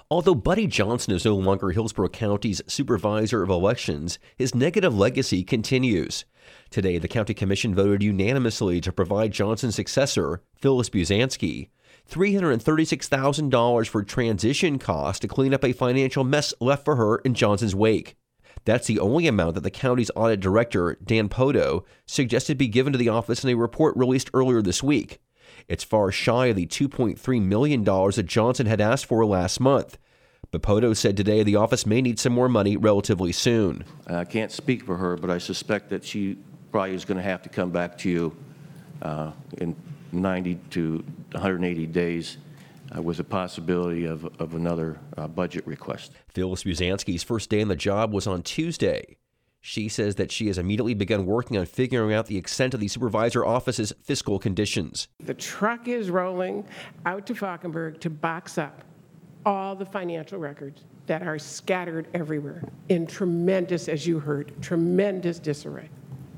Although Buddy Johnson is no longer Hillsborough County's supervisor of elections, his negative legacy continues. Today, the county commission voted unanimously to provide Johnson's successor, Phyllis Buzansky, $336,000 for transition costs to clean up a financial mess left for her in Johnson's wake. That's the only amount that the county's audit director, Dan Poto, suggested be given to the office in a report released earlier this week. It's far shy of the $2.3 million that Johnson had asked for last month. But Poto said today the office may need some more money relatively soon. I can't speak for her, but I suspect that she probably is going to have to come back to you in 90 to 180 days with a possibility of another budget request. Phyllis Buzansky's first day on the job was on Tuesday. She says that she has immediately begun working on figuring out the extent of the supervisor office's fiscal conditions. The truck is rolling out to Falkenberg to box up all the financial records that are scattered everywhere in tremendous, as you heard, tremendous disarray.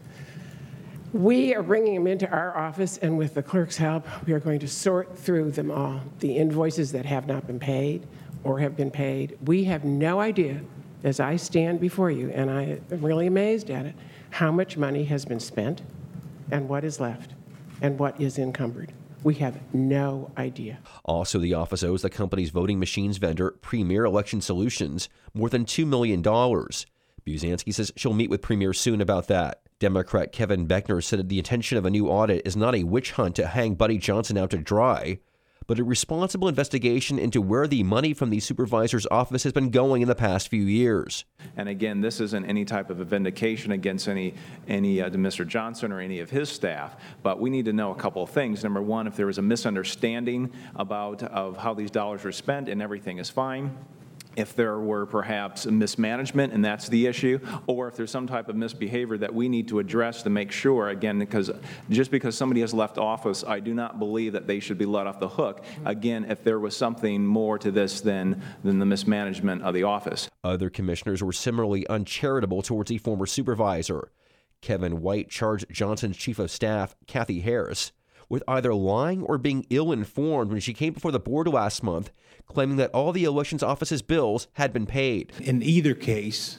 We are bringing them into our office, and with the clerk's help, we are going to sort through them all, the invoices that have not been paid or have been paid. We have no idea, as I stand before you, and I am really amazed at it, how much money has been spent and what is left and what is encumbered. We have no idea. Also, the office owes the company's voting machines vendor, Premier Election Solutions, more than $2 million. Buzansky says she'll meet with Premier soon about that. Democrat Kevin Beckner said that the intention of a new audit is not a witch hunt to hang Buddy Johnson out to dry, but a responsible investigation into where the money from the supervisor's office has been going in the past few years. And again, this isn't any type of a vindication against any Mr. Johnson or any of his staff, but we need to know a couple of things. Number one, if there was a misunderstanding of how these dollars were spent and everything is fine. If there were perhaps mismanagement, and that's the issue, or if there's some type of misbehavior that we need to address to make sure, again, because just because somebody has left office, I do not believe that they should be let off the hook. Again, if there was something more to this than the mismanagement of the office. Other commissioners were similarly uncharitable towards the former supervisor. Kevin White charged Johnson's chief of staff, Kathy Harris, with either lying or being ill-informed when she came before the board last month, claiming that all the elections office's bills had been paid. In either case,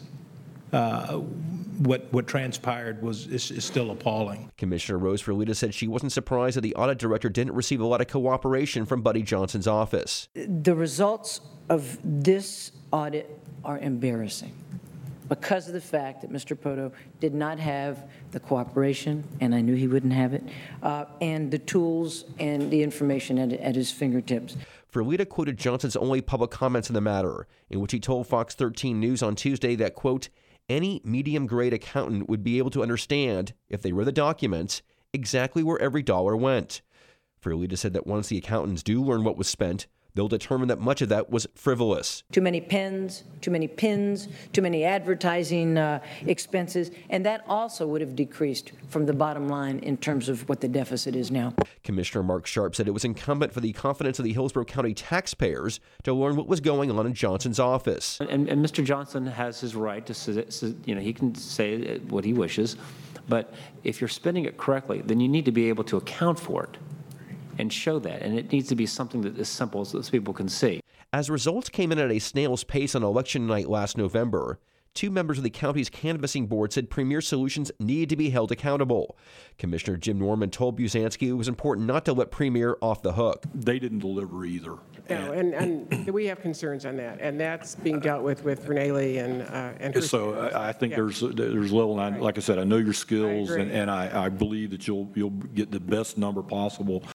what transpired is still appalling. Commissioner Rose Ferlita said she wasn't surprised that the audit director didn't receive a lot of cooperation from Buddy Johnson's office. The results of this audit are embarrassing because of the fact that Mr. Poto did not have the cooperation, and I knew he wouldn't have it, and the tools and the information at his fingertips. Ferlita quoted Johnson's only public comments in the matter, in which he told Fox 13 News on Tuesday that, quote, any medium-grade accountant would be able to understand, if they read the documents, exactly where every dollar went. Ferlita said that once the accountants do learn what was spent, they'll determine that much of that was frivolous. Too many pens, too many pins, too many advertising expenses, and that also would have decreased from the bottom line in terms of what the deficit is now. Commissioner Mark Sharp said it was incumbent for the confidence of the Hillsborough County taxpayers to learn what was going on in Johnson's office. And Mr. Johnson has his right to, he can say what he wishes, but if you're spending it correctly, then you need to be able to account for it and show that, and it needs to be something that is simple so that people can see. As results came in at a snail's pace on election night last November, two members of the county's canvassing board said Premier Solutions needed to be held accountable. Commissioner Jim Norman told Buzansky it was important not to let Premier off the hook. They didn't deliver either. No, and we have concerns on that, and that's being dealt with Renee Lee and her. So I think there's level, and like I said, I know your skills, and I believe that you'll get the best number possible